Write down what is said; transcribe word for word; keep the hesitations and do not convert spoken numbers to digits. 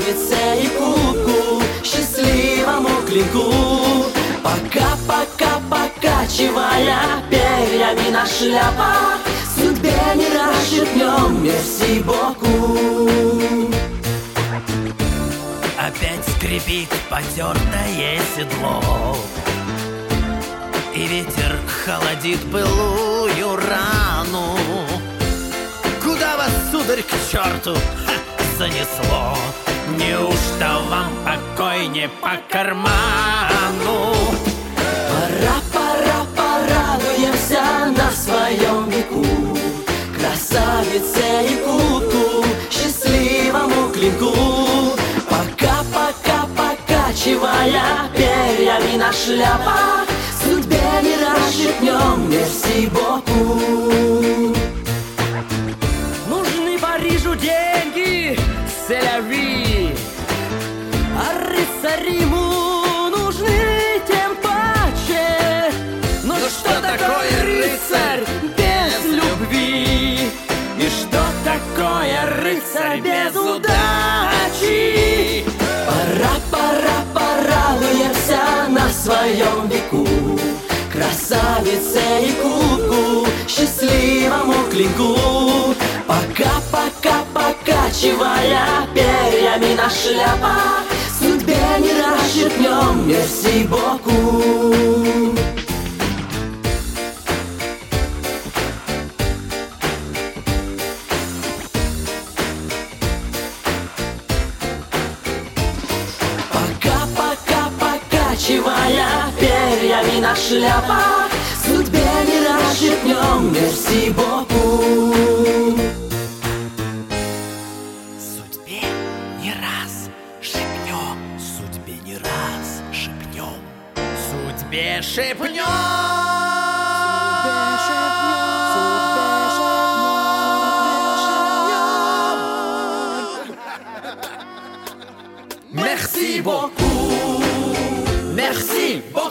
красавице и куку, счастливому клинку. Пока-пока, покачивая перьями на шляпах, судьбе не расшибнем, мерси боку. Опять скрипит потертое седло, и ветер холодит былую рану. Куда вас, сударь, к черту, ха, занесло? Неужто вам покой не по карману? Пора, пора, порадуемся на своем веку, красавице и куку, счастливому клинку. Пока-пока, покачивая перьями на шляпах, судьбе не расшибнем, мерси боку. Нужны Парижу деньги, селяви, а рыцари ему нужны тем паче. Но Ну что что такое такое рыцарь без любви? И что такое рыцарь без удачи? Пора, пора, порадуемся на своем веку, красавице и куку, счастливому клинку. Пока-пока, покачивая перьями на шляпах, судьбе не расшибнем, мерси боку. Пока-пока, покачивая перьями на шляпах, судьбе не расшибнем, мерси боку. Судьбе не раз шепнем, судьбе не раз шепнем, судьбе шепнем. Merci beaucoup, merci beaucoup.